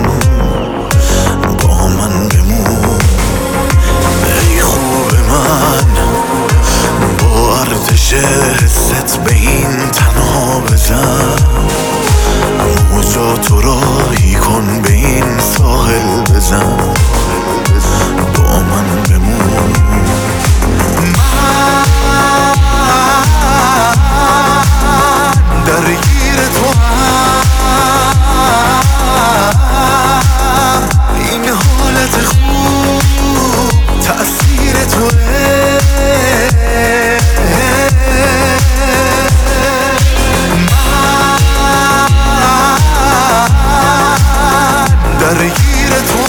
با من بمون. ای خوب من با ارتش حست به این تنها بزن، موجاتو راهی کن به این ساحل بزن، با من بمون. من درگیر تو این حالت خوب تأثیر توه. من درگیر تو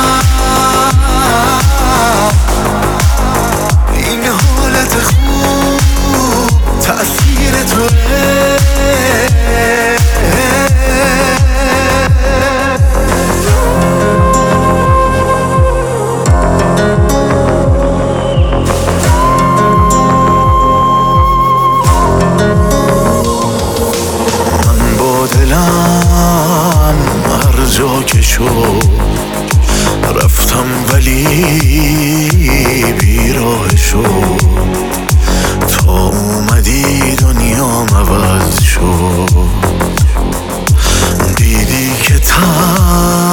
این حالت خوب تأثیر توه. دلم هر جا که شد رفتم ولی بیراه شد، تا اومدی دنیام عوض شد. دیدی که